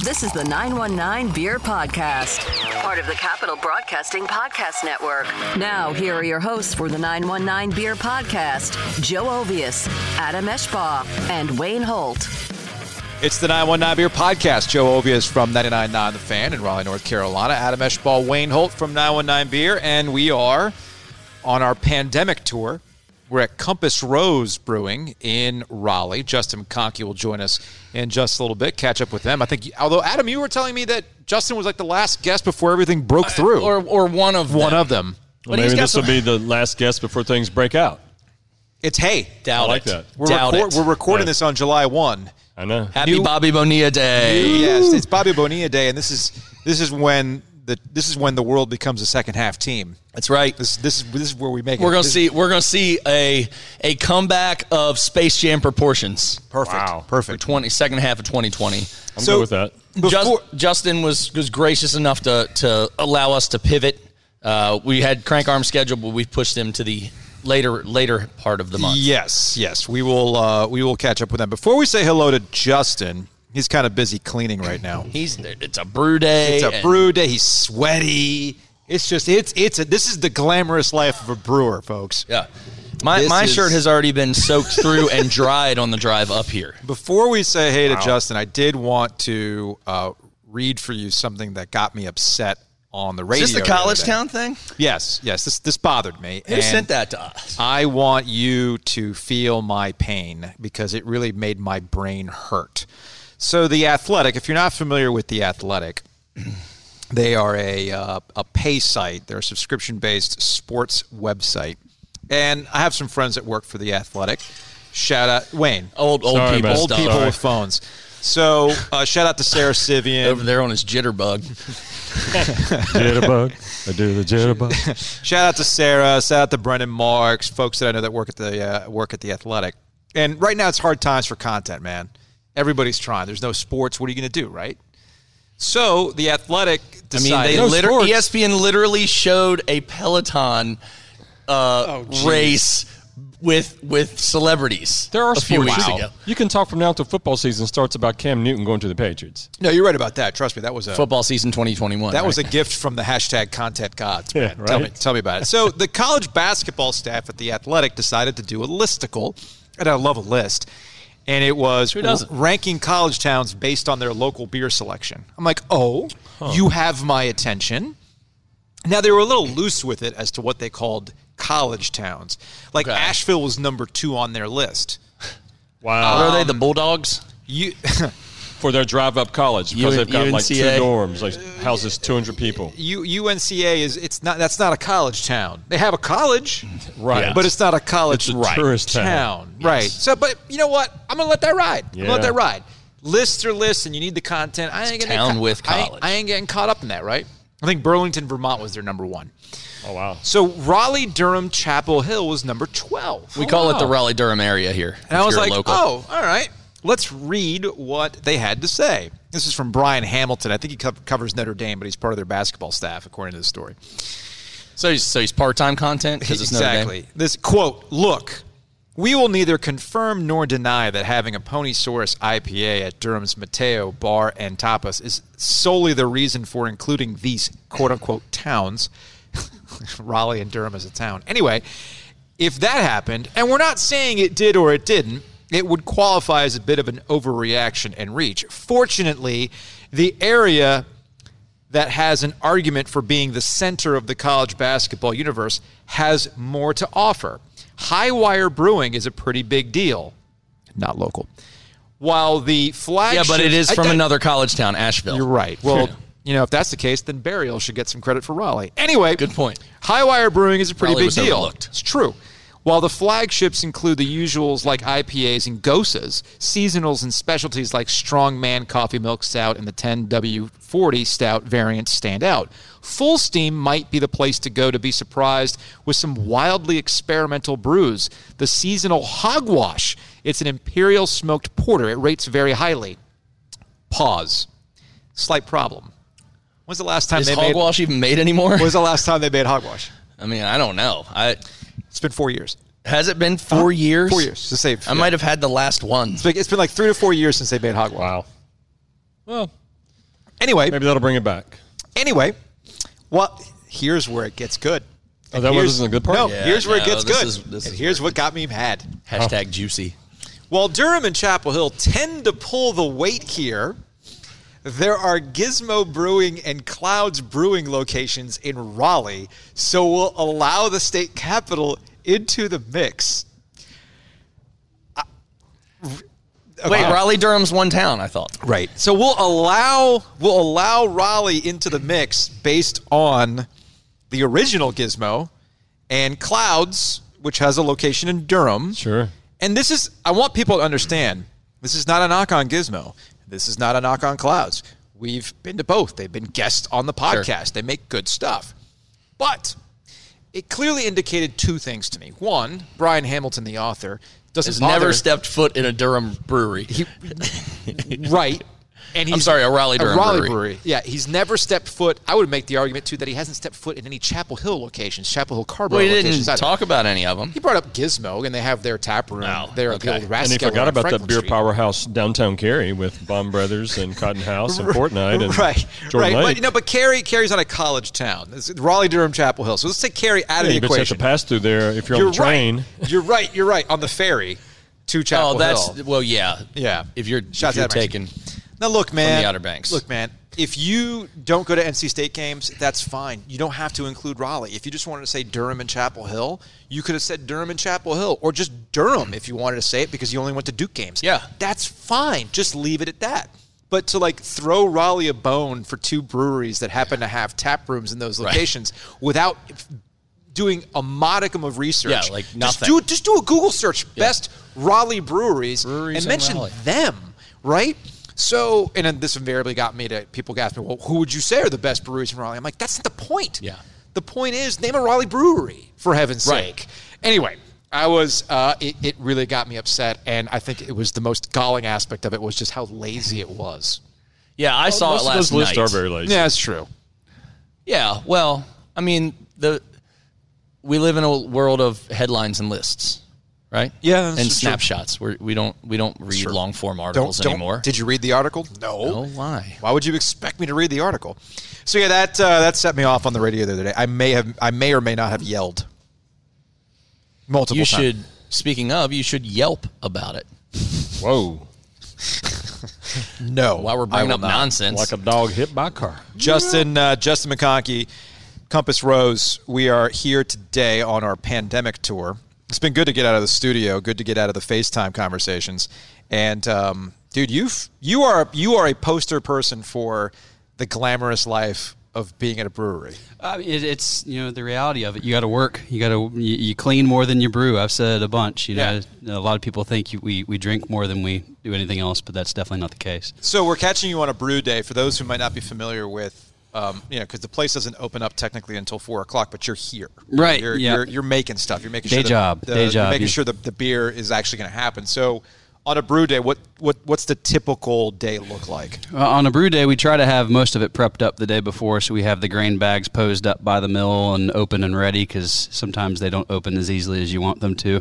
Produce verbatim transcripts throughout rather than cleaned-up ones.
This is the nine one nine Beer Podcast, part of the Capital Broadcasting Podcast Network. Now, here are your hosts for the nine one nine Beer Podcast, Joe Ovius, Adam Eschbaugh, and Wayne Holt. It's the nine one nine Beer Podcast. Joe Ovius from ninety-nine point nine The Fan in Raleigh, North Carolina. Adam Eschbaugh, Wayne Holt from nine one nine Beer, and we are on our pandemic tour. We're at Compass Rose Brewing in Raleigh. Justin McConkey will join us in just a little bit, catch up with them. I think, although, Adam, you were telling me that Justin was like the last guest before everything broke through. Uh, or or one of one them. of them. Well, maybe this will be the last guest before things break out. It's hey. Doubt I like it. that. We're, Doubt record, it. we're recording Yeah. this on July first. I know. Happy New- Bobby Bonilla Day. Yes, it's Bobby Bonilla Day, and this is this is when the this is when the world becomes a second half team. That's right. This this is this is where we make We're it. gonna This- see. We're gonna see a a comeback of Space Jam proportions. Perfect. Wow. For Perfect. twenty second half of twenty twenty. I'm So- good with that. Before, Just, Justin was was gracious enough to to allow us to pivot. Uh, we had Crank Arm scheduled, but we pushed him to the later later part of the month. yes, yes, we will uh, we will catch up with them. Before we say hello to Justin, he's kind of busy cleaning right now. He's it's a brew day. It's a and brew day. He's sweaty. It's just it's it's a, this is the glamorous life of a brewer, folks. Yeah. My This my is- shirt has already been soaked through and dried on the drive up here. Before we say hey to Wow. Justin, I did want to uh, read for you something that got me upset on the radio. Is this the the other college day. town thing? Yes, yes. This this bothered me. Who and sent that to us? I want you to feel my pain because it really made my brain hurt. So The Athletic, if you're not familiar with The Athletic, they are a uh, a pay site. They're a subscription-based sports website. And I have some friends that work for The Athletic. Shout out, Wayne. Old old Sorry, people man. Old stuff. people Sorry. with phones. So uh, shout out to Sarah Sivian. Over there on his jitterbug. Jitterbug. I do the jitterbug. Shout out to Sarah. Shout out to Brendan Marks, folks that I know that work at the uh, work at the Athletic. And right now, it's hard times for content, man. Everybody's trying. There's no sports. What are you going to do, right? So the Athletic I mean, decided. they No liter- sports. E S P N literally showed a Peloton uh, geez. race with with celebrities. There are a few sports. weeks You- ago. You can talk from now until football season starts about Cam Newton going to the Patriots. no, you're right about that. Trust me, that was a Football season twenty twenty-one. that right? was a gift from the hashtag content gods. Yeah, Man. Tell me, right? tell me about it. So the college basketball staff at the Athletic decided to do a listicle, and I love a list. And it was Who doesn't? ranking college towns based on their local beer selection. I'm like, oh, you have my attention. Now, they were a little loose with it as to what they called college towns. Like, Okay. Asheville was number two on their list. Wow. What are they, the Bulldogs? You, For their drive-up college because U- they've got like two UNCA. dorms, like houses two hundred people. you, U N C A is it's not that's not a college town. They have a college, Right. but it's not a college It's a tourist town. town. Right. So, but you know what? I'm gonna let that ride. I'm gonna let Yeah. that ride. Lists are lists, and you need the content. I ain't getting town ca- with I ain't- college. I ain't getting caught up in that. Right. I think Burlington, Vermont was their number one. Oh, wow. So Raleigh, Durham, Chapel Hill was number twelve. We call it the wow. Raleigh-Durham area here. And I if was you're like, local. oh, all right. Let's read what they had to say. This is from Brian Hamilton. I think he co- covers Notre Dame, but he's part of their basketball staff, according to the story. So he's, so he's part-time content? 'Cause it's Notre Dame? Exactly. This quote, look, we will neither confirm nor deny that having a Ponysaurus I P A at Durham's Mateo Bar and Tapas is solely the reason for including these quote-unquote towns. Raleigh and Durham as a town. Anyway, if that happened, and we're not saying it did or it didn't, it would qualify as a bit of an overreaction and reach. Fortunately, the area that has an argument for being the center of the college basketball universe has more to offer. High Wire Brewing is a pretty big deal. Not local. While the Yeah, flagship... but it is I- from I- another college town, Asheville. You're right. Well, you know, if that's the case, then Burial should get some credit for Raleigh. Anyway. Good point. High Wire Brewing is a pretty Raleigh big was deal. overlooked. It's true. While the flagships include the usuals like I P As and Gosas, seasonals and specialties like Strongman Coffee Milk Stout and the ten W forty Stout variants stand out. Full Steam might be the place to go to be surprised with some wildly experimental brews. The seasonal Hogwash. It's an imperial smoked porter. It rates very highly. Pause. Slight problem. When's the last time Is they made... Hogwash even made anymore? When's the last time they made Hogwash? I mean, I don't know. I It's been four years. Has it been four years? Four years. To save. I might have had the last one. It's been, it's been like three to four years since they made Hogwash. Wow. Well, Anyway. Maybe that'll bring it back. Anyway, well, here's where it gets good. Oh, that wasn't a good part? No, Yeah, here's where no, it gets this good. is- this and is here's where what got me mad. Hashtag juicy. While Durham and Chapel Hill tend to pull the weight here, there are Gizmo Brewing and Clouds Brewing locations in Raleigh, so we'll allow the state capital into the mix. Uh, okay. Wait, Raleigh Durham's one town, I thought. Right. So we'll allow we'll allow Raleigh into the mix based on the original Gizmo and Clouds, which has a location in Durham. Sure. And this is, I want people to understand, this is not a knock on Gizmo. This is not a knock on Clouds. We've been to both. They've been guests on the podcast. Sure. They make good stuff. But it clearly indicated two things to me. One, Brian Hamilton, the author, doesn't Has bother. never stepped foot in a Durham brewery. He, right. And he's, I'm sorry, a Raleigh Durham a Raleigh brewery. brewery. Yeah, he's never stepped foot. I would make the argument, too, that he hasn't stepped foot in any Chapel Hill locations, Chapel Hill Carbo Well, he locations. didn't either. talk about any of them. He brought up Gizmo, and they have their tap room Oh, there at the okay. old And he Rathskeller forgot on about that Franklin beer Street. powerhouse downtown Cary with Bomb Brothers and Cotton House and Fortnite and right, Jordan right. Lake. But, you know, but Cary, Cary's on a college town. It's Raleigh, Durham, Chapel Hill. So let's take Cary out yeah, of the you just have equation. to pass through there if you're, You're on the train. right. You're right. You're right. On the ferry to Chapel Oh, that's Hill. well, yeah, Yeah. If you're, Shout if you're out to Alex. taking, Now, look, man. the Outer Banks. Look, man. If you don't go to N C State games, that's fine. You don't have to include Raleigh. If you just wanted to say Durham and Chapel Hill, you could have said Durham and Chapel Hill, or just Durham if you wanted to say it because you only went to Duke games. Yeah. That's fine. Just leave it at that. But to like throw Raleigh a bone for two breweries that happen to have tap rooms in those Right. locations without doing a modicum of research. Yeah, like nothing. Just do, just do a Google search, best Raleigh breweries, Breweries and in mention Raleigh. them, right? So, and then this invariably got me to, people ask me, well, who would you say are the best breweries in Raleigh? I'm like, that's not the point. Yeah. The point is, name a Raleigh brewery, for heaven's Right. sake. Anyway, I was, uh, it, it really got me upset, and I think it was the most galling aspect of it was just how lazy it was. yeah, I saw Most it of last those lists night. are very lazy. Yeah, that's true. Yeah, well, I mean, the we live in a world of headlines and lists, right? Yeah, that's and true. snapshots. We're, we don't we don't read true. long form Don't, articles don't, anymore. Did you read the article? No. Oh, why? Why would you expect me to read the article? So yeah, that uh, that set me off on the radio the other day. I may have, I may or may not have yelled multiple You times. should. Speaking of, you should Yelp about it. Whoa. No, While we're I bringing will up not. nonsense, Like a dog hit by a car. Justin, uh, Justin McConkey, Compass Rose. We are here today on our pandemic tour. It's been good to get out of the studio. Good to get out of the FaceTime conversations. And um, dude, you've you are you are a poster person for the glamorous life of being at a brewery. I mean, it, it's, you know, the reality of it. You got to work. You got to you, you clean more than you brew. I've said it a bunch. You know, a lot of people think you, we we drink more than we do anything else, but that's definitely not the case. So we're catching you on a brew day. For those who might not be familiar with, um, you know, because the place doesn't open up technically until four o'clock, but you're here, Right, You're yeah. you're, you're making stuff. You're making Day sure the- job, the, day you're job, making yeah. sure the, the beer is actually going to happen. So on a brew day, what what what's the typical day look like? Uh, on a brew day, we try to have most of it prepped up the day before, so we have the grain bags posed up by the mill and open and ready, because sometimes they don't open as easily as you want them to.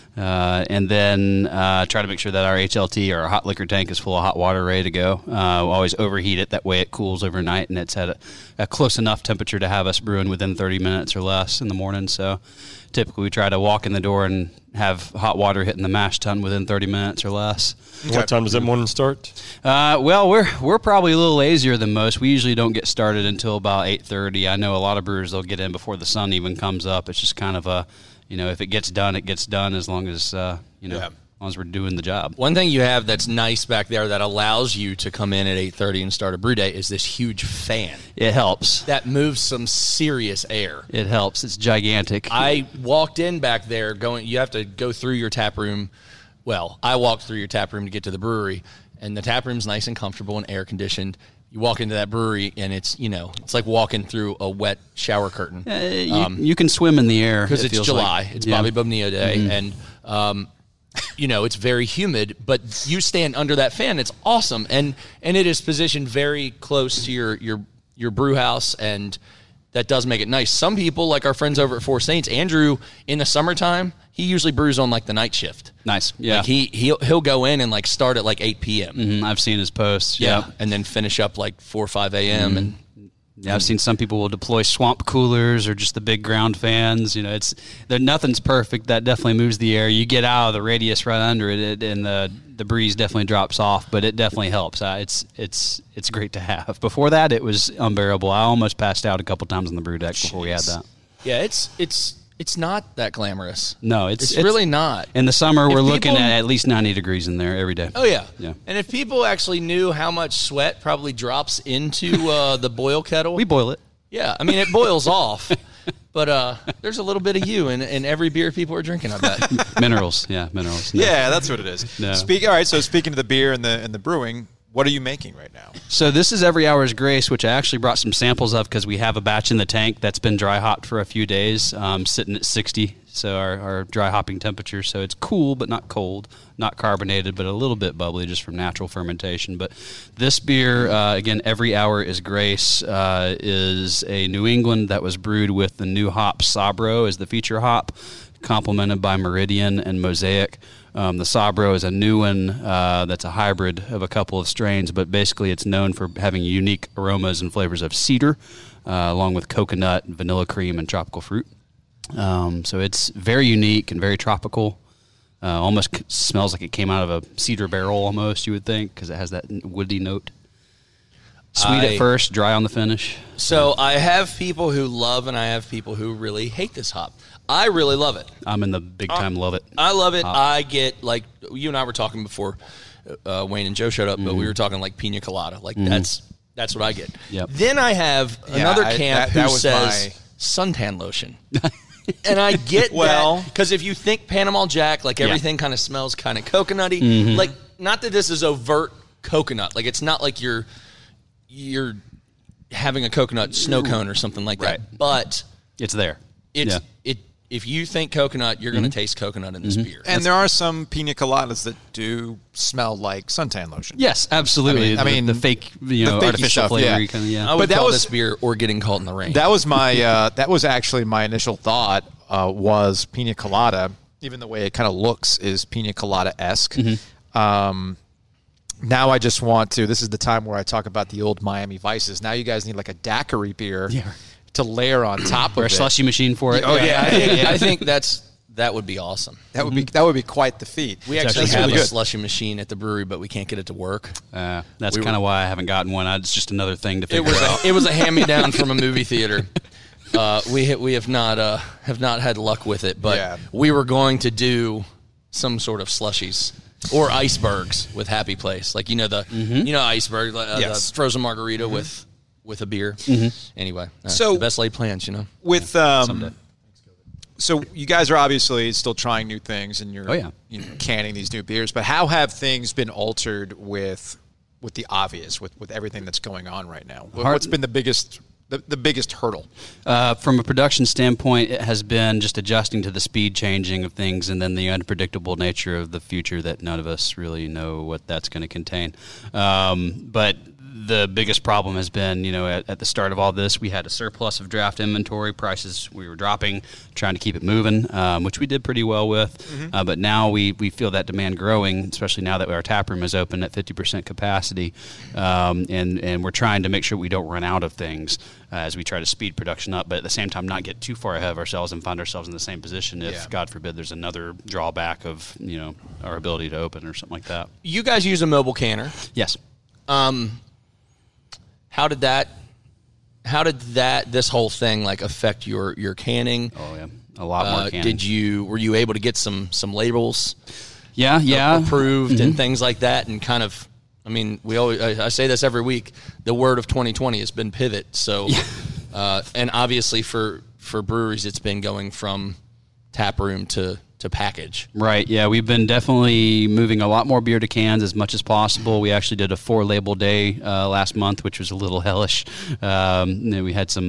Uh, and then uh, try to make sure that our H L T, or our hot liquor tank, is full of hot water ready to go. Uh, we'll always overheat it. That way it cools overnight, and it's at a, a close enough temperature to have us brewing within thirty minutes or less in the morning. So typically we try to walk in the door and have hot water hitting the mash tun within thirty minutes or less. What time does that morning start? Uh, well, we're we're probably a little lazier than most. We usually don't get started until about eight thirty. I know a lot of brewers, they'll get in before the sun even comes up. It's just kind of a, you know, if it gets done, it gets done, as long as uh, you know, Yeah. as long as we're doing the job. one thing you have that's nice back there that allows you to come in at eight thirty and start a brew day is this huge fan It helps. that moves some serious air. It helps. It's gigantic. I walked in back there going, you have to go through your tap room. Well, I walked through your tap room to get to the brewery, and the tap room's nice and comfortable and air conditioned. You walk into that brewery, and it's, you know, it's like walking through a wet shower curtain. Uh, you, you can swim in the air Because it it's feels July. like. It's Yeah. Bobby Bonilla Day, and um, you know it's very humid. But you stand under that fan; it's awesome, and and it is positioned very close to your your your brew house, and that does make it nice. Some people, like our friends over at Four Saints, Andrew, in the summertime, he usually brews on like the night shift. Nice, yeah. Like he he'll he'll go in and like start at like eight p.m. Mm-hmm. I've seen his posts. Yeah, Yeah, and then finish up like four or five a.m. Mm-hmm. and. Yeah, I've seen some people will deploy swamp coolers or just the big ground fans. You know, it's there. Nothing's perfect. That definitely moves the air. You get out of the radius right under it, it and the the breeze definitely drops off. But it definitely helps. Uh, it's it's it's great to have. Before that, it was unbearable. I almost passed out a couple times on the brew deck before we had that. Yeah, it's it's it's not that glamorous. No, it's, it's, it's really not. In the summer, If we're looking people- at at least ninety degrees in there every day. Oh yeah, Yeah. And if people actually knew how much sweat probably drops into uh, the boil kettle, We boil it. yeah, I mean it boils off, but uh, there's a little bit of you in, in every beer people are drinking. I bet. Minerals, yeah, minerals. No. Yeah, that's what it is. No. Speak. All right. So speaking of the beer and the and the brewing, what are you making right now? So this is Every Hour's Grace, which I actually brought some samples of because we have a batch in the tank that's been dry hopped for a few days, um, sitting at sixty. So our, our dry hopping temperature. So it's cool but not cold, not carbonated, but a little bit bubbly just from natural fermentation. But this beer, uh, again, Every Hour is Grace, uh, is a New England that was brewed with the new hop Sabro as the feature hop, complemented by Meridian and Mosaic. Um, the Sabro is a new one uh, that's a hybrid of a couple of strains, but basically it's known for having unique aromas and flavors of cedar, uh, along with coconut, vanilla cream, and tropical fruit. Um, so it's very unique and very tropical. Uh, almost c- smells like it came out of a cedar barrel almost, you would think, because it has that n- woody note. Sweet I- at first, dry on the finish. So I have people who love and I have people who really hate this hop. I really love it. I'm in the big time love it. I love it. Hop. I get like you and I were talking before uh, Wayne and Joe showed up, but Mm-hmm. we were talking like pina colada. Like that's that's what I get. Yep. Then I have Yeah, another I- camp that- who that was says suntan lotion. And I get Well- that because if you think Panama Jack, like Yeah. everything kind of smells kind of coconutty. Mm-hmm. Like not that this is overt coconut. Like it's not like you're you're having a coconut snow cone or something like Right. that. But It's there. it's Yeah. it if you think coconut, you're Mm-hmm. going to taste coconut in this beer. And there are some pina coladas that do smell like suntan lotion. Yes, absolutely. I mean- I the, mean, the fake, you the know, fakey artificial stuff, flavor. yeah. Kind of, yeah. I would But that call was- this beer or getting caught in the rain. That was my. Uh, that was actually my initial thought. Uh, was pina colada. Even the way it kind of looks is pina colada esque. Mm-hmm. Um, now I just want to. This is the time where I talk about the old Miami Vices. Now you guys need like a daiquiri beer Yeah. to layer on top Or a of it. slushy machine for it. Oh, yeah. I think, I think that's that would be awesome. That would be that would be quite the feat. We It's actually actually have really a good. slushy machine at the brewery, but we can't get it to work. Uh, that's We were- kind of why I haven't gotten one. I, it's just another thing to It figure was out. a, it was a hand me down from a movie theater. Uh, we ha- we have not uh, have not had luck with it, but Yeah. we were going to do some sort of slushies or icebergs with Happy Place, like you know the you know iceberg, uh, Yes. the frozen margarita with with a beer. Anyway, uh, So- the best laid plans, you know. With um, Someday. so you guys are obviously still trying new things, and you're Oh, yeah. you know, canning these new beers. But how have things been altered with with the obvious, with with everything that's going on right now? What- Hard- What's been the biggest the, the biggest hurdle? Uh, from a production standpoint, it has been just adjusting to the speed changing of things and then the unpredictable nature of the future that none of us really know what that's going to contain. Um, but the biggest problem has been, you know, at, at the start of all this, we had a surplus of draft inventory. Prices we were dropping, trying to keep it moving, um, which we did pretty well with. Uh, but now we, we feel that demand growing, especially now that our tap room is open at fifty percent capacity. Um, and, and we're trying to make sure we don't run out of things uh, as we try to speed production up, but at the same time not get too far ahead of ourselves and find ourselves in the same position if, Yeah. God forbid, there's another drawback of, you know, our ability to open or something like that. You guys use a mobile canner. Yes. Um, how did that? How did that? This whole thing like affect your your canning? Oh, yeah. A lot more Uh, canning. did you were you able to get some some labels Yeah, yeah. approved Mm-hmm. and things like that, and kind of? I mean, we always I, I say this every week. The word of twenty twenty has been pivot. So, uh, and obviously for for breweries, it's been going from tap room to to package. Right, yeah, we've been definitely moving a lot more beer to cans as much as possible. We actually did a four label day uh, last month, which was a little hellish. Um, and then we had some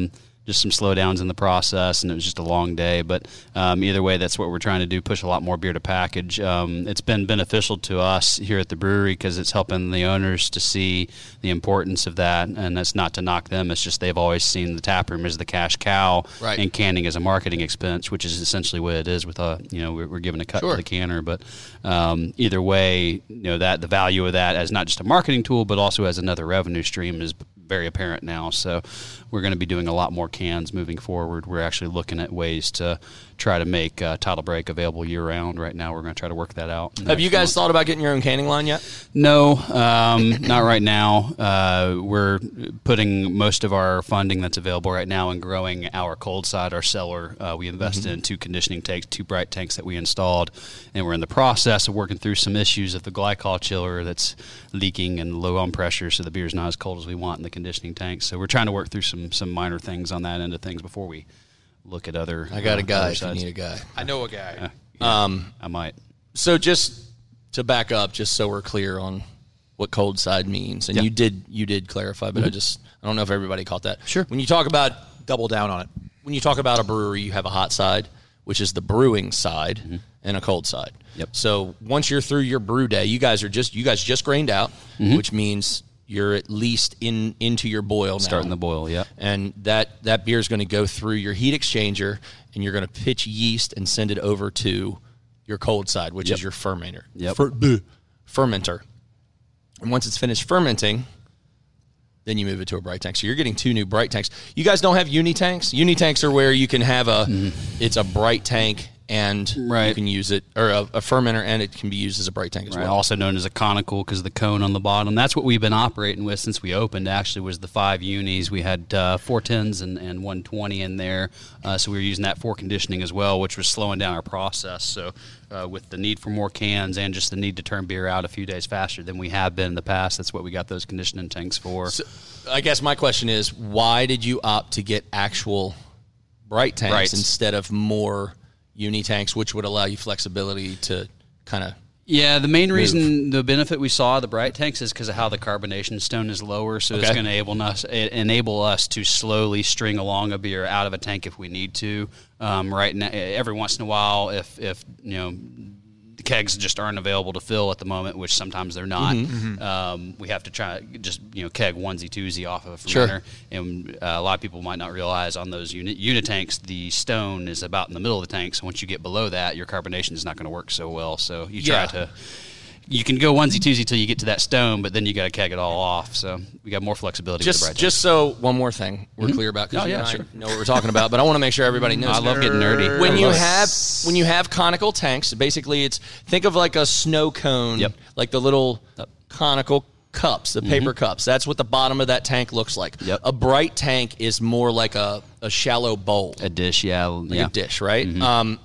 just some slowdowns in the process, and it was just a long day. But um, either way, that's what we're trying to do, push a lot more beer to package. Um, it's been beneficial to us here at the brewery because it's helping the owners to see the importance of that, and that's not to knock them. It's just they've always seen the taproom as the cash cow, right, and canning as a marketing expense, which is essentially what it is with, uh, you know, we're, we're giving a cut sure. to the canner. But um, either way, you know, that the value of that as not just a marketing tool, but also as another revenue stream is very apparent now. So we're going to be doing a lot more cans moving forward. We're actually looking at ways to try to make uh, Title Break available year-round. Right now, we're going to try to work that out. Have you guys month. thought about getting your own canning line yet? No, um, not right now. Uh, we're putting most of our funding that's available right now in growing our cold side, our cellar. Uh, we invested mm-hmm. in two conditioning tanks, two bright tanks that we installed, and we're in the process of working through some issues of the glycol chiller that's leaking and low on pressure, so the beer's not as cold as we want in the conditioning tanks. So we're trying to work through some some minor things on that end of things before we look at other. I got uh, a guy. If you need a guy, I know a guy. Uh, yeah, um, I might. So just to back up, just so we're clear on what cold side means, and yeah. you did you did clarify, but mm-hmm. I just I don't know if everybody caught that. Sure. When you talk about Double down on it. when you talk about a brewery, you have a hot side, which is the brewing side, mm-hmm. and a cold side. Yep. So once you're through your brew day, you guys are just you guys just grained out, mm-hmm. which means you're at least in into your boil now. Starting the boil, yeah. And that, that beer is going to go through your heat exchanger, and you're going to pitch yeast and send it over to your cold side, which yep. is your fermenter. Yep. Fer- bleh, fermenter. And once it's finished fermenting, then you move it to a bright tank. So you're getting two new bright tanks. You guys don't have uni tanks? Uni tanks are where you can have a, mm. it's a bright tank, and right. you can use it, or a, a fermenter, and it can be used as a bright tank as right. well. Also known as a conical because of the cone on the bottom. That's what we've been operating with since we opened, actually, was the five unis. We had uh, four tens and, and one twenty in there, uh, so we were using that for conditioning as well, which was slowing down our process. So uh, with the need for more cans and just the need to turn beer out a few days faster than we have been in the past, that's what we got those conditioning tanks for. So, I guess my question is, why did you opt to get actual bright tanks right. instead of more uni tanks, which would allow you flexibility to kind of yeah, the main move. reason, the benefit we saw of the bright tanks is because of how the carbonation stone is lower, so okay. it's going to enable us enable us to slowly string along a beer out of a tank if we need to. Um, right now, every once in a while, if if you know the kegs just aren't available to fill at the moment, which sometimes they're not, mm-hmm. um, we have to try just you know keg onesie twosie off of a fermenter. Sure. And uh, a lot of people might not realize on those unit unit tanks, the stone is about in the middle of the tank. So once you get below that, your carbonation is not going to work so well. So you try yeah. to. You can go onesie twosie till you get to that stone, but then you got to keg it all off. So we got more flexibility. Just, with the bright just so one more thing we're mm-hmm. clear about, because oh, you yeah, and I sure. know what we're talking about, but I want to make sure everybody knows. I love getting nerdy. When I you love have it. when you have conical tanks, basically it's think of like a snow cone, yep. like the little yep. conical cups, the mm-hmm. paper cups. That's what the bottom of that tank looks like. Yep. A bright tank is more like a, a shallow bowl, a dish, yeah, like yeah. a dish, right? Mm-hmm. Um,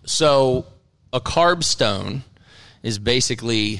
so a carb stone is basically.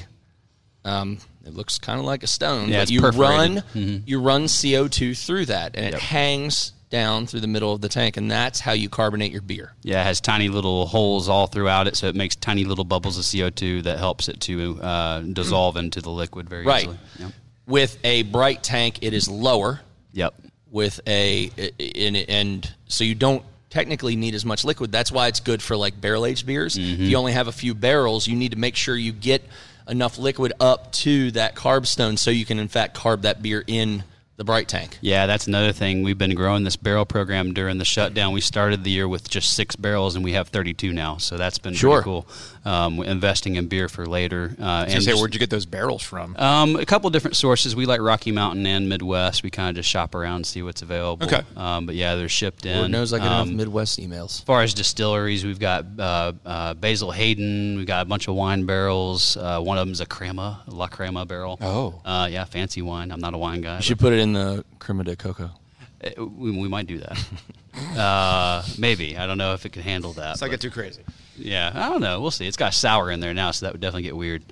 Um, it looks kind of like a stone, yeah, but it's you run mm-hmm. you run C O two through that, and yep. it hangs down through the middle of the tank, and that's how you carbonate your beer. Yeah, it has tiny little holes all throughout it, so it makes tiny little bubbles of C O two that helps it to uh, dissolve into the liquid very right. easily. Yep. With a bright tank, it is lower. Yep. With a in and so you don't technically need as much liquid. That's why it's good for like barrel aged beers. Mm-hmm. If you only have a few barrels, you need to make sure you get enough liquid up to that carb stone so you can in fact carb that beer in the bright tank. Yeah, that's another thing. We've been growing this barrel program during the shutdown. We started the year with just six barrels, and we have thirty-two now. So that's been sure. pretty cool. Um, investing in beer for later. Uh, and say, where'd you get those barrels from? Um, a couple different sources. We like Rocky Mountain and Midwest. We kind of just shop around and see what's available. Okay. Um, but yeah, they're shipped in. Lord knows I get um, enough Midwest emails. As far as distilleries, we've got uh, uh, Basil Hayden. We've got a bunch of wine barrels. Uh, one of them is a crema, La Crema barrel. Oh. Uh, yeah, fancy wine. I'm not a wine guy. You should put it in the crema de coco. It, we, we might do that. uh, maybe. I don't know if it could handle that. It's not get too crazy. Yeah, I don't know. We'll see. It's got sour in there now, so that would definitely get weird.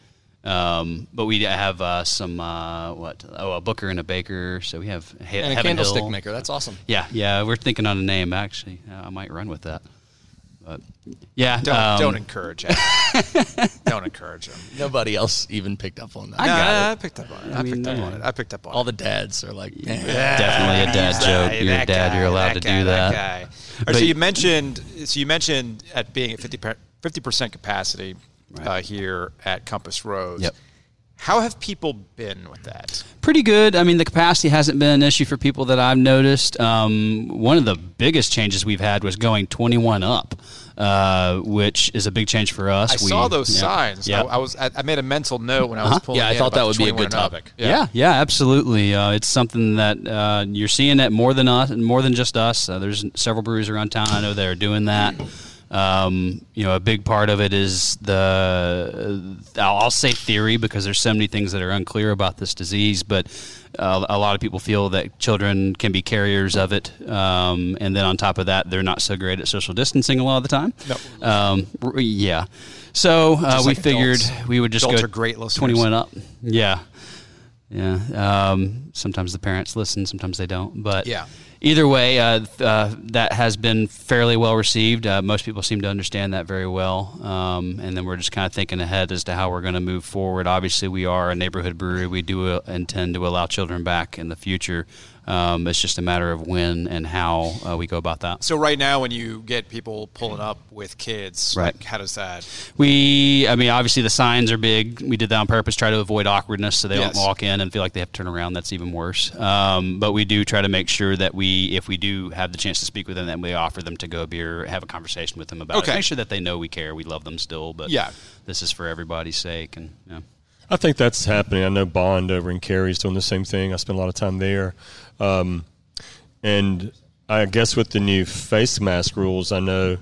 Um, but we have uh, some, uh, what? Oh, a Booker and a Baker. So we have he- And a Heaven candlestick Hill. maker. That's awesome. Yeah, yeah. We're thinking on a name, actually. Uh, I might run with that. But yeah, Don't, um, don't encourage him. Don't encourage him. Nobody else even picked up on that. I No, got it. I picked up on it. I, I mean, picked up yeah. on it. I picked up on All it. the dads are like, eh. Definitely a dad That joke. guy, You're a that dad. guy, You're allowed that to guy, do that. guy. All right, But- so you mentioned, so you mentioned at being at fifty percent capacity Right. uh, here at Compass Rose. Yep. How have people been with that? Pretty good. I mean, the capacity hasn't been an issue for people that I've noticed. Um, one of the biggest changes we've had was going twenty-one up, uh, which is a big change for us. I We- saw those yeah. signs. Yeah. I, I was. I, I made a mental note when I was Uh-huh. pulling. Yeah, I in thought about that the would be a twenty-one good and up. topic. Yeah, yeah, absolutely. Uh, it's something that uh, you're seeing it more than us, more than just us. Uh, there's several breweries around town I know that are doing that. Um, you know, a big part of it is the uh, I'll I'll say theory because there's so many things that are unclear about this disease, but uh, a lot of people feel that children can be carriers of it, um, and then on top of that, they're not so great at social distancing a lot of the time. No. Um, r- yeah. So uh, Just we like figured adults. we would just Adults go are great listeners. twenty-one up. Yeah. Yeah. Um, sometimes the parents listen, sometimes they don't. But Yeah. either way, uh, th- uh, that has been fairly well received. Uh, most people seem to understand that very well. Um, and then we're just kind of thinking ahead as to how we're going to move forward. Obviously, we are a neighborhood brewery. We do uh, intend to allow children back in the future. Um, it's just a matter of when and how uh, we go about that. So right now, when you get people pulling up with kids, Right. like, how does that? We, I mean, obviously the signs are big. We did that on purpose, try to avoid awkwardness so they Yes. don't walk in and feel like they have to turn around. That's even worse. Um, but we do try to make sure that we, if we do have the chance to speak with them, that we offer them to go beer, have a conversation with them about Okay. it. Make sure that they know we care, we love them still, but Yeah. this is for everybody's sake. And yeah. I think that's happening. I know Bond over in Cary is doing the same thing. I spend a lot of time there. Um, and I guess with the new face mask rules, I know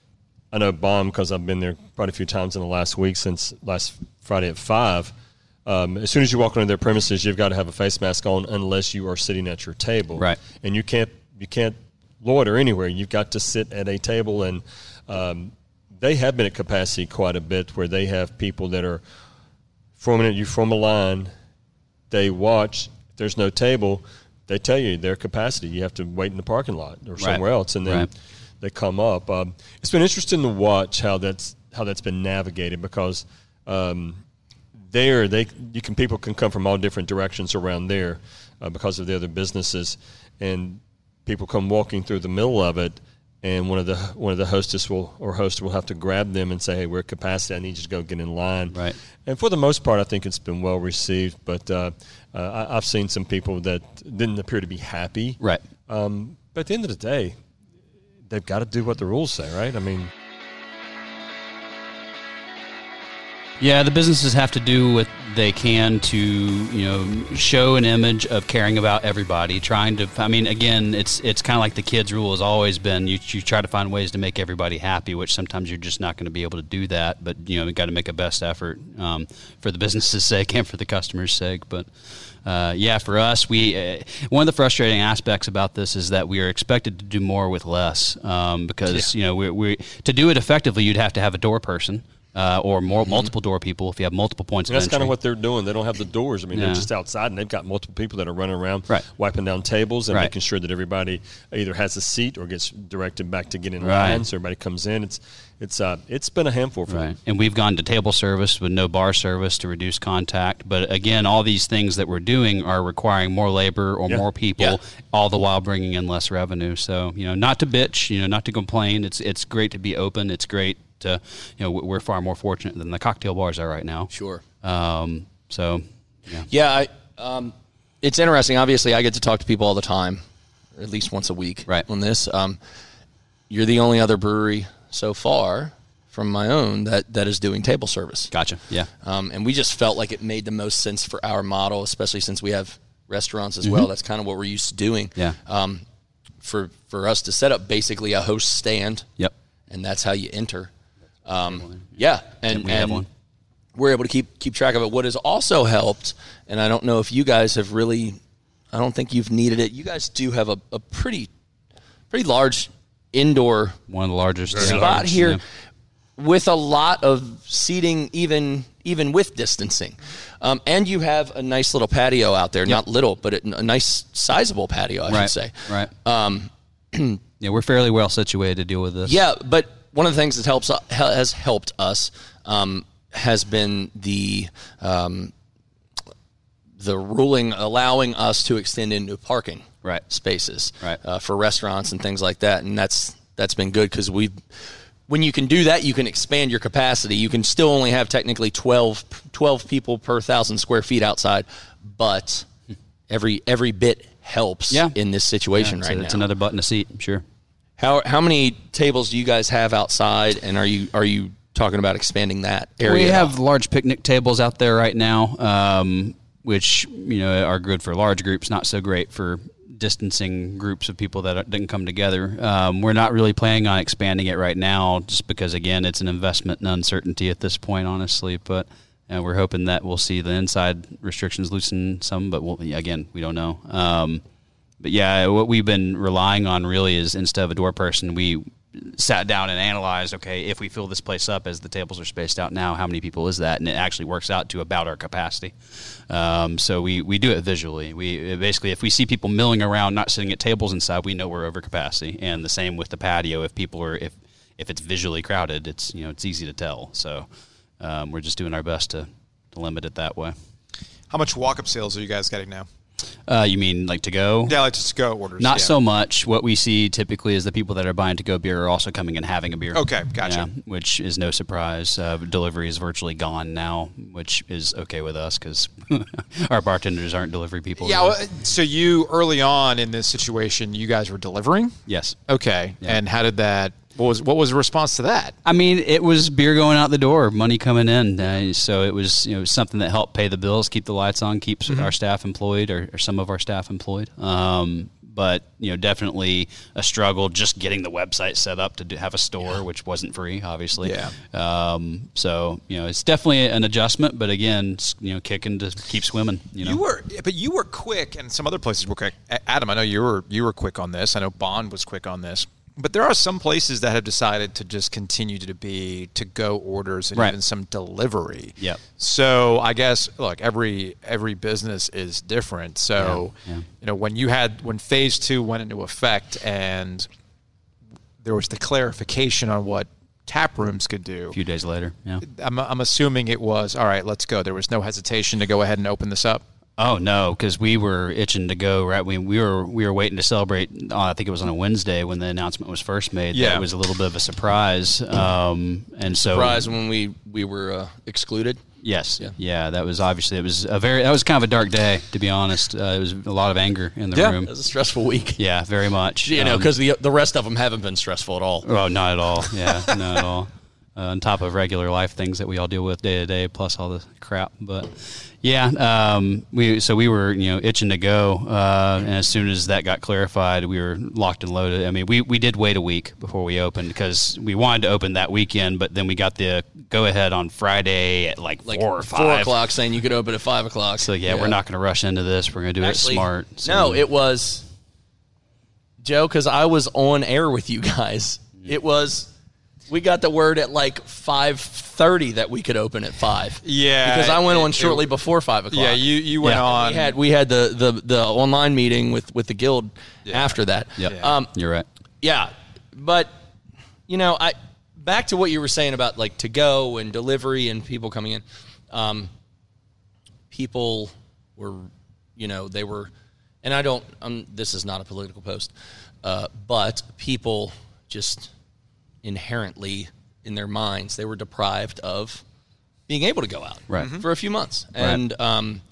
I know Bond because I've been there quite a few times in the last week since last Friday at five. Um, as soon as you walk onto their premises, you've got to have a face mask on unless you are sitting at your table. Right. And you can't you can't loiter anywhere. You've got to sit at a table. And um, they have been at capacity quite a bit where they have people that are forming it. You form a line. They watch. If there's no table, they tell you their capacity. You have to wait in the parking lot or somewhere else, and then Right. they come up. Um, it's been interesting to watch how that's how that's been navigated because um, there they you can people can come from all different directions around there uh, because of the other businesses, and people come walking through the middle of it. And one of the one of the hostess will or host will have to grab them and say, "Hey, we're at capacity. I need you to go get in line." Right. And for the most part, I think it's been well received. But uh, uh, I, I've seen some people that didn't appear to be happy. Right. Um, but at the end of the day, they've got to do what the rules say, right? I mean, Yeah, the businesses have to do what they can to, you know, show an image of caring about everybody. Trying to, I mean, again, it's it's kind of like the kids' rule has always been: you you try to find ways to make everybody happy, which sometimes you're just not going to be able to do that. But you know, you got to make a best effort um, for the business's sake and for the customer's sake. But uh, yeah, for us, we uh, one of the frustrating aspects about this is that we are expected to do more with less um, because you know we we to do it effectively, you'd have to have a door person. Uh, or more multiple door people if you have multiple points and of that's entry. kind of what they're doing. They don't have the doors. I mean, Yeah. they're just outside, and they've got multiple people that are running around, Right. wiping down tables and Right. making sure that everybody either has a seat or gets directed back to get in Right. line. So everybody comes in. It's it's uh, it's been a handful for Right. them. And we've gone to table service with no bar service to reduce contact. But again, all these things that we're doing are requiring more labor or Yeah. more people, Yeah. all the while bringing in less revenue. So, you know, not to bitch, you know, not to complain. It's it's great to be open. It's great to, you know, we're far more fortunate than the cocktail bars are right now. Sure. Um, so, yeah. Yeah, I, um, it's interesting. Obviously, I get to talk to people all the time, or at least once a week Right. on this. Um, you're the only other brewery so far from my own that, that is doing table service. Gotcha. Yeah. Um, and we just felt like it made the most sense for our model, especially since we have restaurants as well. That's kind of what we're used to doing. Mm-hmm. Yeah. Um, for, for us to set up basically a host stand, Yep. and that's how you enter. Um, yeah, and, we have and one. we're able to keep keep track of it. What has also helped, and I don't know if you guys have really, I don't think you've needed it. You guys do have a, a pretty pretty large indoor One of the largest spot large, here yeah. with a lot of seating, even even with distancing. Um, and you have a nice little patio out there, not little, but a, a nice sizable patio, I Right. should say. Right. Um, yeah, we're fairly well situated to deal with this. Yeah, but one of the things that helps has helped us um, has been the um, the ruling allowing us to extend into parking right. spaces right. uh, for restaurants and things like that, and that's that's been good because we've. When you can do that, you can expand your capacity. You can still only have technically twelve, twelve people per thousand square feet outside, but every every bit helps yeah. in this situation yeah, right so now. It's another button to seat, sure. How how many tables do you guys have outside, and are you are you talking about expanding that area? We have large picnic tables out there right now, um, which you know are good for large groups, not so great for distancing groups of people that didn't come together. Um, we're not really planning on expanding it right now just because, again, it's an investment and uncertainty at this point, honestly. But uh, we're hoping that we'll see the inside restrictions loosen some, but we'll, again, we don't know. Um, but, yeah, what we've been relying on really is instead of a door person, we sat down and analyzed, okay, if we fill this place up as the tables are spaced out now, how many people is that? And it actually works out to about our capacity. Um, so we, we do it visually. We basically, if we see people milling around, not sitting at tables inside, we know we're over capacity. And the same with the patio. If people are, if if it's visually crowded, it's you know it's easy to tell. So um, we're just doing our best to, to limit it that way. How much walk-up sales are you guys getting now? Uh, you mean like to go? Yeah, like just go orders. Not yeah. so much. What we see typically is the people that are buying to go beer are also coming and having a beer. Okay, gotcha. Yeah, which is no surprise. Uh, delivery is virtually gone now, which is okay with us because our bartenders aren't delivery people. Yeah. Really. Well, so you early on in this situation, you guys were delivering? Yes. Okay. Yeah. And how did that? What was what was the response to that? I mean, it was beer going out the door, money coming in. Uh, so it was you know something that helped pay the bills, keep the lights on, keeps mm-hmm. our staff employed, or, or some of our staff employed. Um, but you know, definitely a struggle just getting the website set up to do, have a store, yeah. which wasn't free, obviously. Yeah. Um, so you know, it's definitely an adjustment, but again, you know, kicking to keep swimming. You know, you were, but you were quick, and some other places were quick. Adam, I know you were you were quick on this. I know Bond was quick on this. But there are some places that have decided to just continue to be to-go orders and right. even some delivery. Yep. So I guess, look, every every business is different. So, yeah, yeah. you know, when you had when phase two went into effect and there was the clarification on what tap rooms could do. A few days later, yeah. I'm I'm assuming it was all right. Let's go. There was no hesitation to go ahead and open this up. Oh no, because we were itching to go. Right, we we were we were waiting to celebrate. Uh, I think it was on a Wednesday when the announcement was first made. Yeah, that it was a little bit of a surprise. Um, and so surprise when we we were uh, excluded. Yes, yeah. yeah, that was obviously it was a very that was kind of a dark day, to be honest. Uh, it was a lot of anger in the yeah, room. It was a stressful week. Yeah, very much. You um, know, because the the rest of them haven't been stressful at all. Oh, not at all. Yeah, not at all. Uh, on top of regular life things that we all deal with day to day, plus all the crap. But yeah, um, we so we were you know itching to go, uh, and as soon as that got clarified, we were locked and loaded. I mean, we, we did wait a week before we opened because we wanted to open that weekend, but then we got the go ahead on Friday at like, like four or five, four o'clock, saying you could open at five o'clock. So yeah, yeah. we're not going to rush into this. We're going to do Actually, it smart. So. No, it was Joe because I was on air with you guys. It was. We got the word at like five thirty that we could open at five. Yeah, because I went on it, shortly it, before five o'clock. Yeah, you, you went yeah. on. We had we had the, the, the online meeting with, with the guild yeah. after that. Yep. Yeah, um, you're right. Yeah, but you know, I back to what you were saying about like to go and delivery and people coming in. Um, people were, you know, they were, and I don't. Um, this is not a political post, uh, but people just. Inherently in their minds they were deprived of being able to go out right. mm-hmm. for a few months right. and um,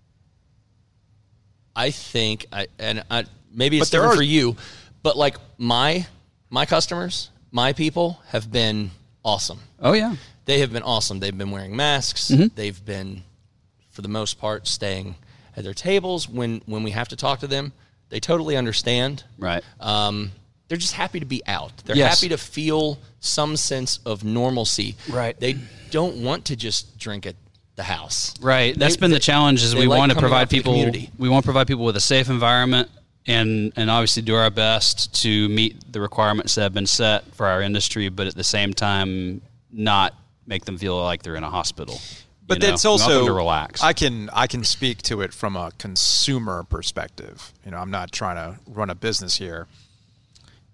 I think I and I, maybe it's but different are, for you but like my my customers my people have been awesome. Oh yeah, they have been awesome. They've been wearing masks. Mm-hmm. They've been for the most part staying at their tables when when we have to talk to them. They totally understand. Right. Um, They're just happy to be out. They're yes. happy to feel some sense of normalcy. Right. They don't want to just drink at the house. Right. That's they, been they, the challenge is we like want to provide people community. we want to provide people with a safe environment and and obviously do our best to meet the requirements that have been set for our industry, but at the same time not make them feel like they're in a hospital. But you know? that's also we want them to relax. I can I can speak to it from a consumer perspective. You know, I'm not trying to run a business here.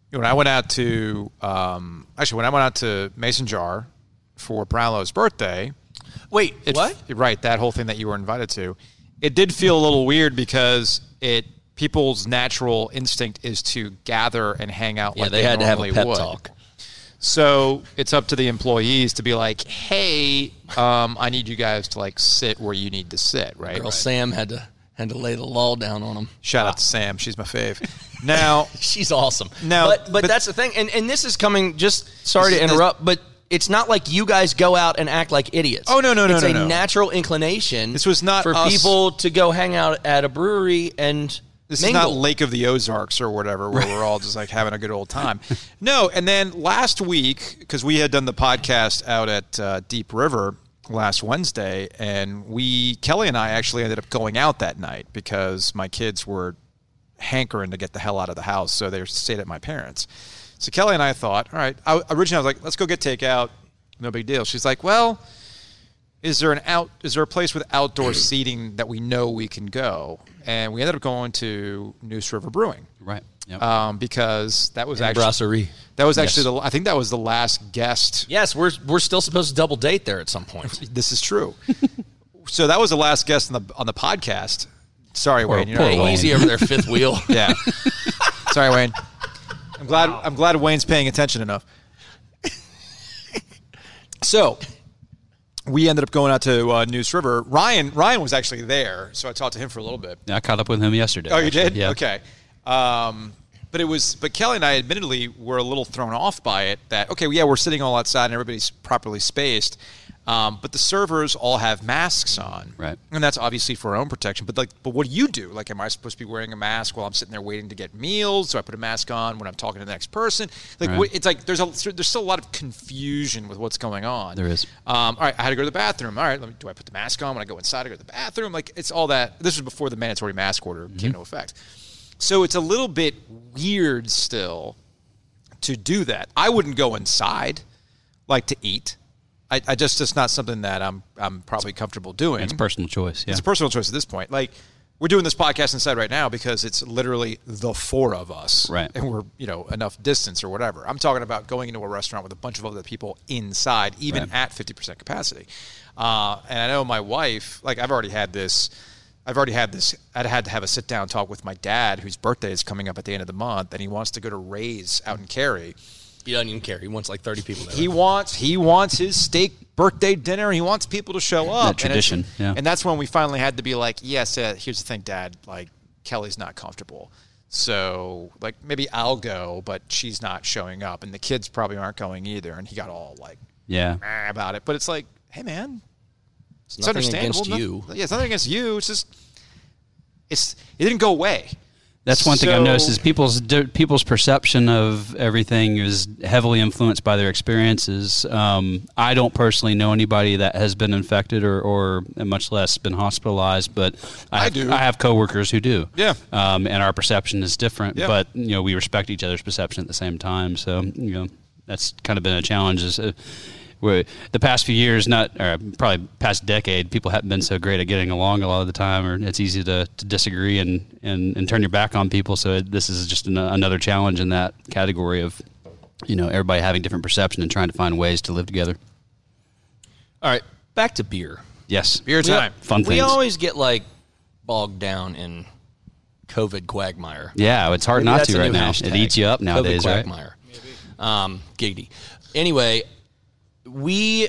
when I went out to um, actually when I went out to Mason Jar for Brownlow's birthday. Wait, it, what? Right, that whole thing that you were invited to. It did feel a little weird because it people's natural instinct is to gather and hang out. Yeah, like they, they had to have a pep would. talk. So it's up to the employees to be like, "Hey, um, I need you guys to like sit where you need to sit." Right? Girl right. Sam had to had to lay the law down on them. Shout out to Sam. She's my fave. Now she's awesome. Now, but, but but that's the thing, and and this is coming. Just sorry to interrupt, but it's not like you guys go out and act like idiots. Oh no no no it's no! It's a no. natural inclination. This was not for us. people to go hang out at a brewery and. This mingle. is not Lake of the Ozarks or whatever, where we're all just like having a good old time. No, and then last week, because we had done the podcast out at uh, Deep River last Wednesday, and we, Kelly and I actually ended up going out that night because my kids were hankering to get the hell out of the house, so they stayed at my parents'. So Kelly and I thought, all right, I, originally I was like, let's go get takeout, no big deal. She's like, well, is there an out? Is there a place with outdoor seating that we know we can go? And we ended up going to Neuse River Brewing, Right. Yep. um, because that was And actually brasserie. that was actually Yes. the I think that was the last guest. Yes, we're we're still supposed to double date there at some point. This is true. So that was the last guest on the on the podcast. Sorry, Poor- Wayne. You're poor not- Wayne. Easy over there, fifth wheel. Yeah. Sorry, Wayne. I'm glad. I'm glad Wayne's paying attention enough. So we ended up going out to uh, Neuse River. Ryan Ryan was actually there, so I talked to him for a little bit. I caught up with him yesterday. Oh, you actually. did? Yeah. Okay. Um, but it was. But Kelly and I, admittedly, were a little thrown off by it. That okay, yeah, we're sitting all outside and everybody's properly spaced, um, but the servers all have masks on, Right. And that's obviously for our own protection. But like, but what do you do? Like, am I supposed to be wearing a mask while I'm sitting there waiting to get meals? Do I put a mask on when I'm talking to the next person? Like, Right. what, it's like there's a there's still a lot of confusion with what's going on. There is. Um, all right, I had to go to the bathroom. All right, let me, do I put the mask on when I go inside? I go to the bathroom. Like, it's all that. This was before the mandatory mask order Mm-hmm. came into effect. So it's a little bit weird still to do that. I wouldn't go inside, like to eat. I, I just it's not something that I'm I'm probably comfortable doing. It's a personal choice. Yeah. It's a personal choice at this point. Like, we're doing this podcast inside right now because it's literally the four of us, Right. And we're you know enough distance or whatever. I'm talking about going into a restaurant with a bunch of other people inside, even Right. at fifty percent capacity. Uh, and I know my wife, like I've already had this. I've already had this. I'd had to have a sit down talk with my dad, whose birthday is coming up at the end of the month, and he wants to go to Ray's out in Cary. He doesn't even care. He wants like thirty people there. He wants he wants his steak birthday dinner. He wants people to show up. That And tradition, it's- yeah. And that's when we finally had to be like, yes, uh, here's the thing, Dad. Like, Kelly's not comfortable. So, like, maybe I'll go, but she's not showing up. And the kids probably aren't going either. And he got all, like, Yeah. meh about it. But it's like, hey, man, it's it's nothing understandable. against you. Nothing- yeah, it's nothing against you. It's just, it's it didn't go away. That's one thing I've So- noticed is people's people's perception of everything is heavily influenced by their experiences. Um, I don't personally know anybody that has been infected or, or much less been hospitalized, but I, I have, do. I have coworkers who do. Yeah. Um, and our perception is different, Yeah. but you know we respect each other's perception at the same time. So you know that's kind of been a challenge. Is uh, where the past few years, not or probably past decade, people haven't been so great at getting along a lot of the time, or it's easy to, to disagree and, and, and turn your back on people. So it, this is just an, another challenge in that category of, you know, everybody having different perception and trying to find ways to live together. All right, back to beer. Yes, Beer time. fun We things. always get like bogged down in COVID quagmire. Yeah, it's hard Maybe not that's to a right new now. hashtag. It eats you up nowadays, COVID right? quagmire. Um, giggity. Anyway, we,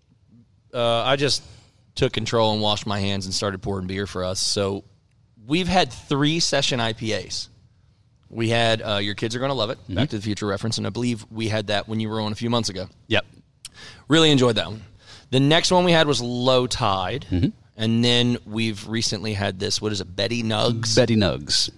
uh, I just took control and washed my hands and started pouring beer for us. So we've had three session I P As. We had uh, Your Kids Are Going to Love It, Mm-hmm. Back to the Future reference, and I believe we had that when you were on a few months ago. Yep. Really enjoyed that one. The next one we had was Low Tide, Mm-hmm. and then we've recently had this, what is it, Betty Nugs? Betty Nugs.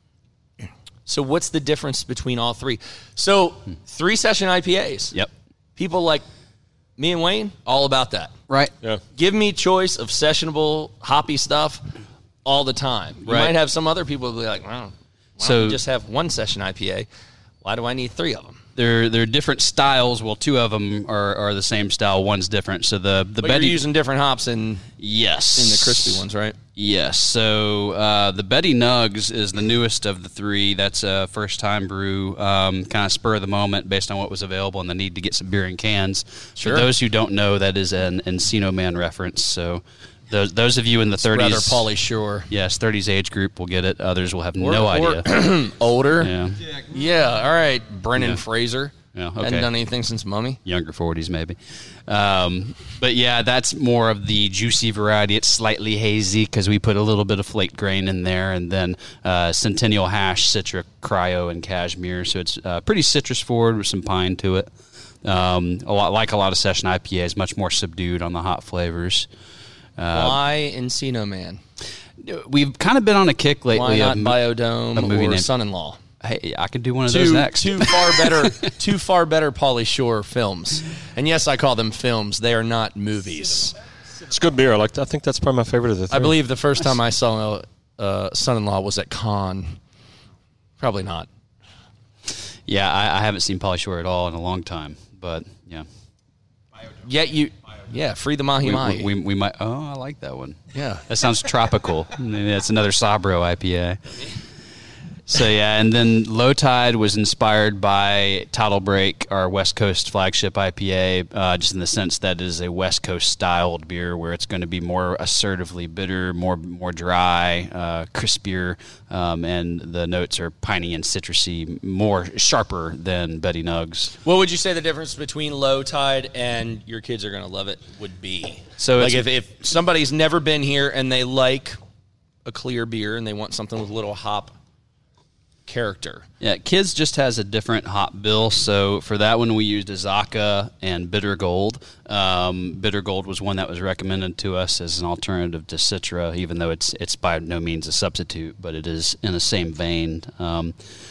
So what's the difference between all three? So three session I P As. Yep. People like me and Wayne, all about that. Right. Yeah. Give me choice of sessionable, hoppy stuff all the time. You Right. might have some other people who be like, well, why So- don't we just have one session I P A? Why do I need three of them? they're they're different styles. Well, two of them are, are the same style. One's different. So the the but Betty you're using different hops in yes in the crispy ones, right? Yes. So uh, the Betty Nugs is the newest of the three. That's a first time brew, um, kind of spur of the moment based on what was available and the need to get some beer in cans. Sure. For those who don't know, that is an Encino Man reference. So those those of you in the thirties, Rather Pauly Shore. yes, thirties age group will get it. Others will have Or- no or idea. Older. Yeah. Yeah, all right. Brennan Yeah. Fraser. Yeah, Hadn't okay. done anything since Mummy. Younger forties maybe. Um, but yeah, that's more of the juicy variety. It's slightly hazy because we put a little bit of flake grain in there, and then uh, Centennial Hash, Citra, Cryo, and Cashmere. So it's uh, pretty citrus forward with some pine to it. Um, a lot like a lot of session I P As, much more subdued on the hot flavors. Uh, Why Encino Man? we've kind of been on a kick lately. Why not of, Biodome a movie or named- Son-in-Law? Hey, I could do one of Two, those next. two far better, two far better Pauly Shore films. And yes, I call them films. They are not movies. It's good beer. I like. I think that's probably my favorite of the three. I believe the first time I saw uh, Son-in-Law was at Cannes. Probably not. Yeah, I, I haven't seen Pauly Shore at all in a long time, but yeah. Yet you, yeah, Free the Mahi We, Mahi. we, we, we might. Oh, I like that one. yeah. That sounds tropical. Maybe that's another Sabro I P A. So yeah, and then Low Tide was inspired by Tidal Break, our West Coast flagship I P A, uh, just in the sense that it is a West Coast styled beer where it's going to be more assertively bitter, more more dry, uh, crispier, um, and the notes are piney and citrusy, more sharper than Betty Nugs. What would you say the difference between Low Tide and Your Kids Are Gonna Love It would be? So like it's- if, if somebody's never been here and they like a clear beer and they want something with a little hop character. Yeah, Kids just has a different hop bill. So for that one, we used Azaka and Bitter Gold. Um, Bitter Gold was one that was recommended to us as an alternative to Citra, even though it's it's by no means a substitute, but it is in the same vein. Um,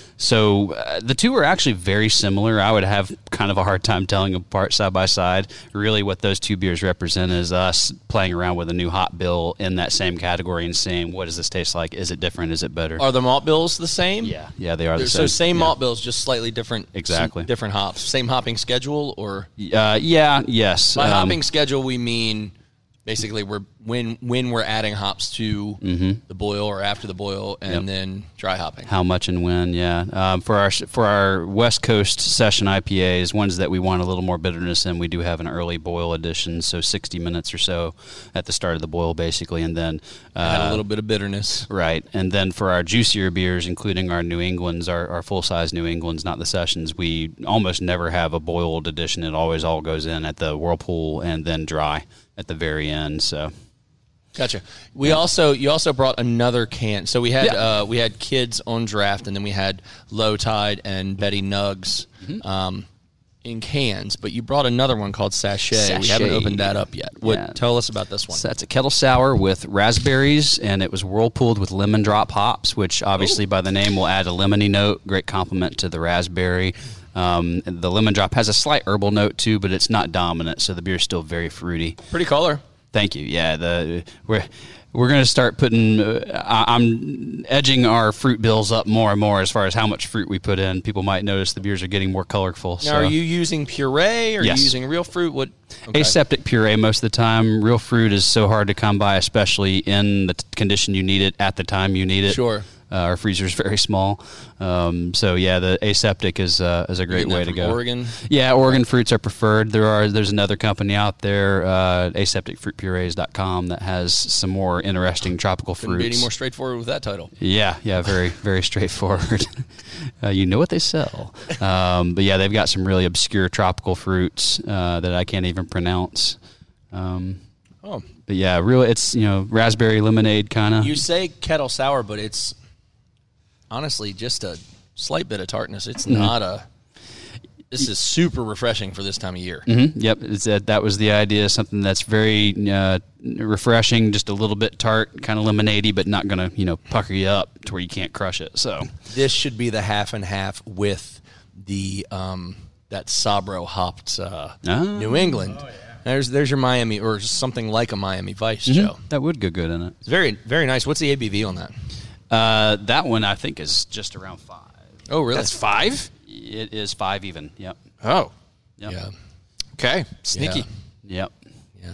so uh, the two are actually very similar. I would have kind of a hard time telling them apart side by side. Really what those two beers represent is us playing around with a new hop bill in that same category and saying, what does this taste like? Is it different? Is it better? Are the malt bills the same? Yeah, yeah, they are the So same. same Yeah. malt bills, just slightly different. Exactly. some different hops. Same hopping schedule, or Uh, yeah, yes. by Um, hopping schedule we mean basically we're when when we're adding hops to the boil or after the boil, and Yep. then dry hopping. How much and when? Yeah. Um, for our for our West Coast session I P As, ones that we want a little more bitterness in, we do have an early boil edition, so sixty minutes or so at the start of the boil, basically, and then uh, Add a little bit of bitterness. right. And then for our juicier beers, including our New Englands, our, our full size New Englands, not the sessions, we almost never have a boiled edition. It always all goes in at the whirlpool and then dry at the very end. So. Gotcha. We also you also brought another can. So we had Yeah. uh, we had Kids on draft, and then we had Low Tide and Betty Nugs Mm-hmm. um, in cans. But you brought another one called Sachet. We Sachet. haven't opened that up yet. What? Yeah. Tell us about this one. So that's a kettle sour with raspberries, and it was whirlpooled with lemon drop hops, which obviously by the name will add a lemony note. Great compliment to the raspberry. Um, the lemon drop has a slight herbal note too, but it's not dominant, so the beer is still very fruity. Pretty color. Thank you. Yeah, the we're we're going to start putting. Uh, I, I'm edging our fruit bills up more and more as far as how much fruit we put in. People might notice the beers are getting more colorful. Now, so. are you using puree? Or Are Yes. you using real fruit? What? Okay. Aseptic puree most of the time. Real fruit is so hard to come by, especially in the t- condition you need it at the time you need it. Sure. Uh, our freezer is very small, um, so yeah, the aseptic is uh, is a great Getting that way to from go. Oregon? Yeah, Oregon fruits are preferred. There are there's another company out there, uh, aseptic fruit purees dot com, that has some more interesting tropical Couldn't be fruits. any more straightforward with that title. Yeah, yeah, very, very straightforward. uh, you know what they sell. Um, but yeah, they've got some really obscure tropical fruits uh, that I can't even pronounce. Um, Oh, but yeah, really, it's, you know, raspberry lemonade kind of. you say kettle sour, but it's honestly just a slight bit of tartness. It's Mm-hmm. not a. This is super refreshing for this time of year. Mm-hmm. Yep, it's that, that was the idea. Something that's very uh, refreshing, just a little bit tart, kind of lemonade-y, but not going to, you know, pucker you up to where you can't crush it. So This should be the half and half with the um, that Sabro hopped uh, Oh. New England. There's there's your Miami, or something like a Miami Vice, Joe. that would go good in it. It's very very nice. What's the A B V on that? Uh, that one I think is just around five. Oh, really? That's five? It is five even. Yep. Oh, Yep. Yeah. okay, sneaky. Yep. Yeah.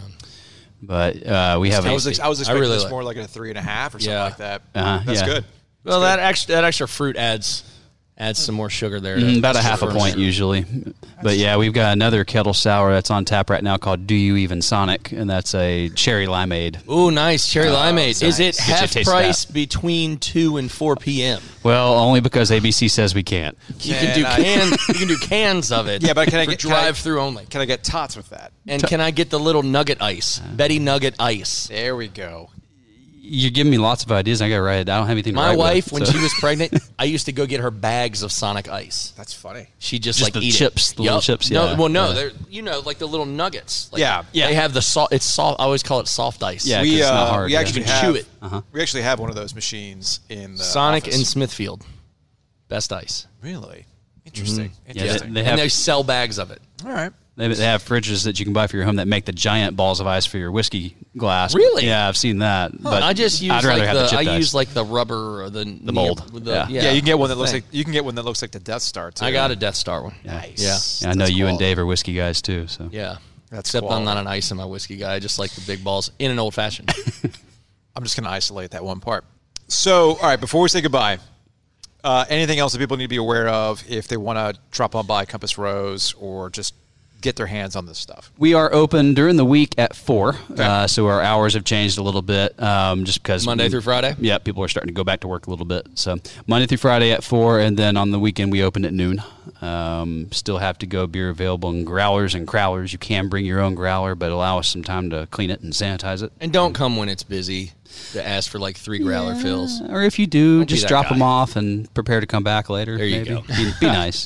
But uh, we have I a, was ex- I was I expecting really this like- more like a three and a half or something Yeah. like that. Uh-huh, That's yeah. good. Well, that extra that extra fruit adds adds some more sugar there. Mm, about a That's half a for point sure. usually. But yeah, we've got another kettle sour that's on tap right now called Do You Even Sonic, and that's a cherry limeade. Ooh, nice cherry limeade. Is it Get you a half taste of price that. between two and four p.m.? Well, only because A B C says we can't. You can do Can I- cans. You can do cans of it. Yeah, but can I for get can I- drive through only? Can I get tots with that? And can I get the little nugget ice? Betty Nugget ice. There we go. You're giving me lots of ideas. I got to write it. I don't have anything. To My write wife, with, when so. she was pregnant, I used to go get her bags of Sonic Ice. That's funny. She just, Just like the eat chips, it. the little Yup. chips, No, yeah. well, no, Yeah. they're you know like the little nuggets. Like, Yeah. Yeah. They have the soft. It's soft. I always call it soft ice. Yeah. 'cause We it's not uh, hard, we yeah. actually You can have chew it. Uh-huh. we actually have one of those machines in the Sonic office. and Smithfield, best ice. Really interesting. Yeah, they, Interesting. they have and they sell bags of it. All right. they, they have fridges that you can buy for your home that make the giant balls of ice for your whiskey glass. Really? Yeah, I've seen that. But I just use I'd rather like have the, the chipped I ice. use like the rubber or the the mold. With the, Yeah. yeah. Yeah, you can get one that looks Thing. like you can get one that looks like the Death Star too. I got a Death Star one. Nice. Yeah. Yeah, I know That's you and quality. Dave are whiskey guys too. So Yeah. That's Except I'm quality. not an ice in my whiskey guy. I just like the big balls in an old fashioned. I'm just going to isolate that one part. So, all right, before we say goodbye, uh, anything else that people need to be aware of if they want to drop on by Compass Rose or just get their hands on this stuff? we are open during the week at four. Uh, so our hours have changed a little bit, um, just because Monday through Friday? Yeah, people are starting to go back to work a little bit. So Monday through Friday at four, and then on the weekend we open at noon. Um, still have to go beer available in growlers and crowlers. You can bring your own growler, but allow us some time to clean it and sanitize it. And don't come when it's busy to ask for like three growler fills. Or if you do, Don't be just that drop guy. them off and prepare to come back later. There you maybe. go. Be, be nice.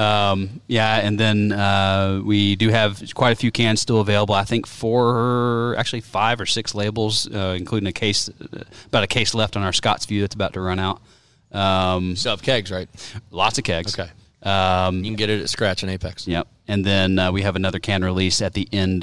Um, yeah, and then uh, we do have quite a few cans still available. I think four, actually five or six labels, uh, including a case, about a case left on our Scott's View that's about to run out. Um, Still have kegs, right? lots of kegs. Okay. Um, You can get it at Scratch and Apex. Yep. And then uh, we have another can release at the end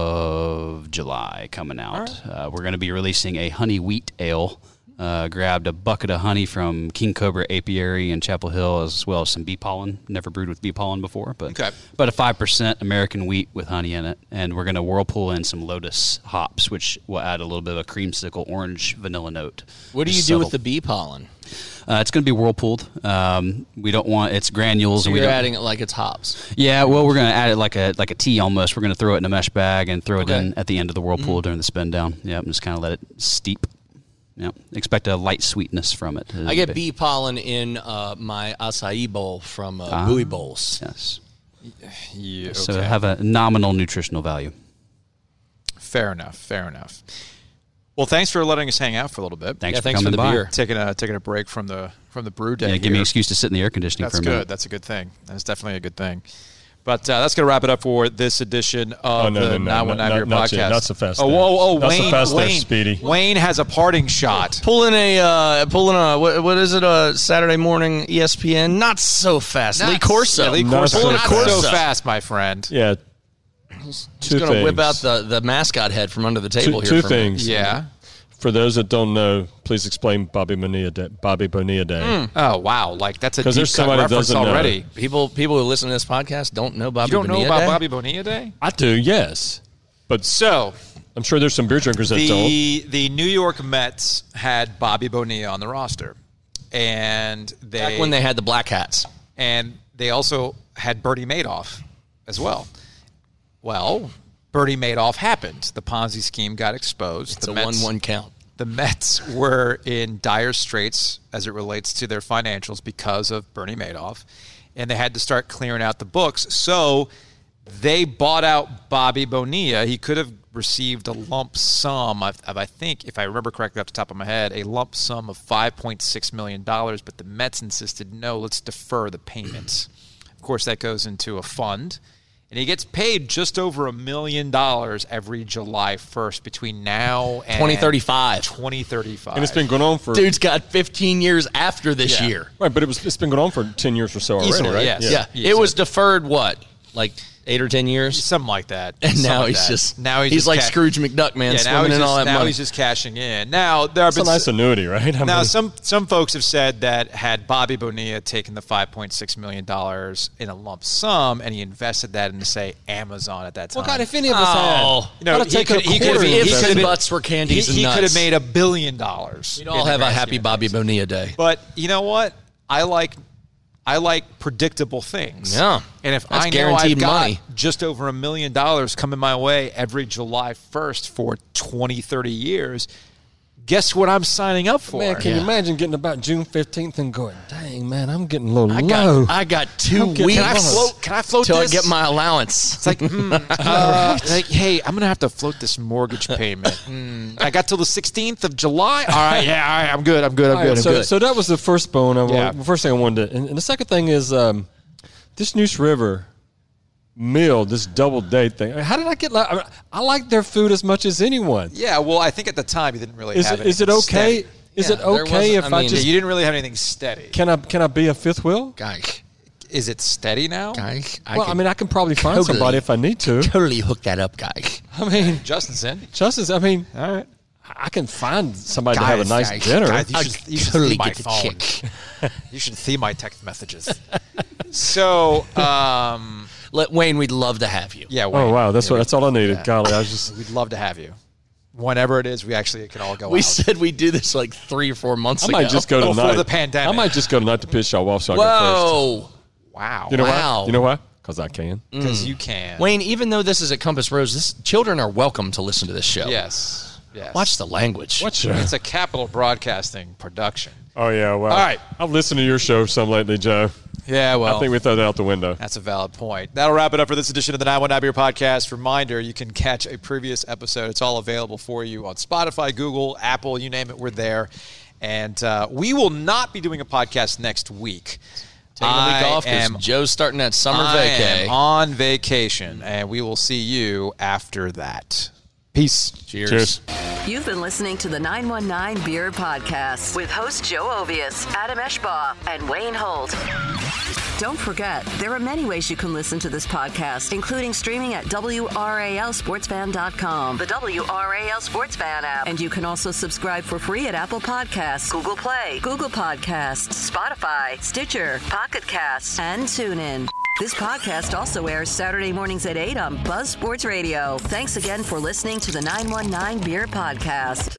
of July coming out. Uh, we're going to be releasing a honey wheat ale. Uh, grabbed a bucket of honey from King Cobra Apiary in Chapel Hill, as well as some bee pollen. Never brewed with bee pollen before, but Okay. but a five percent American wheat with honey in it. And we're going to whirlpool in some Lotus hops, which will add a little bit of a creamsicle orange vanilla note. What do you Just do with subtle. the bee pollen? Uh, it's going to be whirlpooled. Um, we don't want it's granules. So and we you're don't, adding it like it's hops. Yeah, well, we're going to add it like a like a tea almost. We're going to throw it in a mesh bag and throw it Okay. in at the end of the whirlpool during the spin down. Yep, and just kind of let it steep. Yep, expect a light sweetness from it. I get bee pollen in uh, my acai bowl from uh, Bowie Bowls. Yes, Yeah, so okay. have a nominal nutritional value. Fair enough. Fair enough. Well, thanks for letting us hang out for a little bit. Thanks Yeah, for thanks for coming the by. beer. Taking a taking a break from the from the brew day. Yeah, give me an here. excuse to sit in the air conditioning That's for a good. minute. That's a good thing. That's definitely a good thing. But uh, that's going to wrap it up for this edition of Oh, no, the no, no, nine one nine not- Beer not Podcast. yet. Not so fast Oh, there. whoa, oh, Not so Wayne, fast there, Wayne, Speedy. Wayne has a parting shot. Pulling a uh, pulling a what, what is it? A Saturday morning E S P N. Not so fast. Lee Corso. Yeah, Lee Not Corso. so Not fast. so fast, my friend. Yeah. He's Two going to whip out things. the, the mascot head from under the Two, table here. two for me. things. Yeah. For those that don't know, please explain Bobby Bonilla Day. Bobby Bonilla Day. Oh, wow. Like, that's a 'Cause deep there's cut somebody that reference doesn't know. already. People people who listen to this podcast don't know Bobby You don't know Bonilla about Day? Bobby Bonilla Day? I do, yes, but So, I'm sure there's some beer drinkers that don't. the the New York Mets had Bobby Bonilla on the roster. And they Back when they had the black hats. and they also had Bernie Madoff as well. Well, Bernie Madoff happened. The Ponzi scheme got exposed. It's the a Mets, one-one count. The Mets were in dire straits as it relates to their financials because of Bernie Madoff, and they had to start clearing out the books. So they bought out Bobby Bonilla. He could have received a lump sum of, of, I think, if I remember correctly off the top of my head, a lump sum of five point six million dollars, but the Mets insisted, no, let's defer the payments. Of course, that goes into a fund. And he gets paid just over a million dollars every July first between now and twenty thirty-five. twenty thirty-five. and it's been going on for Dude's got fifteen years after this Yeah. year. right, but it was it's been going on for ten years or so already, Easily, right? yes. Yeah. Yeah. It was deferred what? like eight or ten years, something like that. and Something now like he's that. just now he's, he's just like ca- Scrooge McDuck, man, Yeah, now swimming he's in just, all that now money. he's just cashing in. Now there have It's a been nice annuity, right? I now mean, some some folks have said that had Bobby Bonilla taken the five point six million dollars in a lump sum and he invested that into say Amazon at that time. Well, God, if any of us Oh. had, you know, gotta he take could, a he could quarter have of he Ifs could this. have and been- buts were candies He, he and could have nuts. made a billion dollars. We'd all have a happy Bobby Bonilla day. But you know what? I like I like predictable things. Yeah. And if That's I know guaranteed I've got money. just over a million dollars coming my way every July first for twenty, thirty years, guess what I'm signing up for? Man, can Yeah. you imagine getting about June fifteenth and going, dang, man, I'm getting a little I low. got I got two I'm getting weeks. Can I float? Can I float till this? I get my allowance? It's like, mm, uh, like, hey, I'm gonna have to float this mortgage payment. Mm, I got till the sixteenth of July. All right, yeah, all right, I'm good. I'm good. I'm All good. right, I'm so, good. so that was the first bone. I Yeah. wanted, the first thing I wanted to, and, and the second thing is um, this Neuse River meal, this double date thing. How did I get? Like, I, mean, I like their food as much as anyone. Yeah, well, I think at the time you didn't really Is have it is it anything okay? steady. Is Yeah, it there okay wasn't- if I I, mean- Yeah, just you didn't really have anything steady. can I can I be a fifth wheel? Guy, Is it steady now? guy. I Well, I could mean, I can probably find totally- somebody if I need to. totally hook that up, guy. I mean, Justin's in. Justice. I mean, All right. I can find somebody to have a Guys, nice guys, dinner. guys, you I should, you should totally see my get the phone. chick. You should see my text messages. So, um, Let Wayne, we'd love to have you. yeah. Oh Wayne, wow, that's yeah, what we- that's all I needed. yeah. Golly, I was just We'd love to have you. Whenever it is, we actually can all go We out. said we'd do this like three or four months I ago. might just go Before tonight. the pandemic. I might just go tonight to piss y'all off so I go first. Whoa, Wow. You know Wow. why? You know why? Because I can. Because you can. Wayne. Even though this is at Compass Rose, this, children are welcome to listen to this show. Yes. Yes. Watch the language. What show? It's a Capital Broadcasting production. Oh yeah. Well, All right. I've listened to your show some lately, Joe. Yeah, well. I think we throw that out the window. That's a valid point. That'll wrap it up for this edition of the nine one nine Beer Podcast. Reminder, you can catch a previous episode. It's all available for you on Spotify, Google, Apple, you name it, we're there. And uh, we will not be doing a podcast next week. Taking a week I off because am- Joe's starting that summer I vacay. am on vacation, and we will see you after that. Peace. Cheers. Cheers. You've been listening to the nine one nine Beer Podcast with host Joe Ovius, Adam Eschbaugh, and Wayne Holt. Don't forget, there are many ways you can listen to this podcast, including streaming at W R A L sports fan dot com, the W R A L Sports Fan app, and you can also subscribe for free at Apple Podcasts, Google Play, Google Podcasts, Spotify, Stitcher, Pocket Casts, and TuneIn. This podcast also airs Saturday mornings at eight on Buzz Sports Radio. Thanks again for listening to the nine one nine Beer Podcast.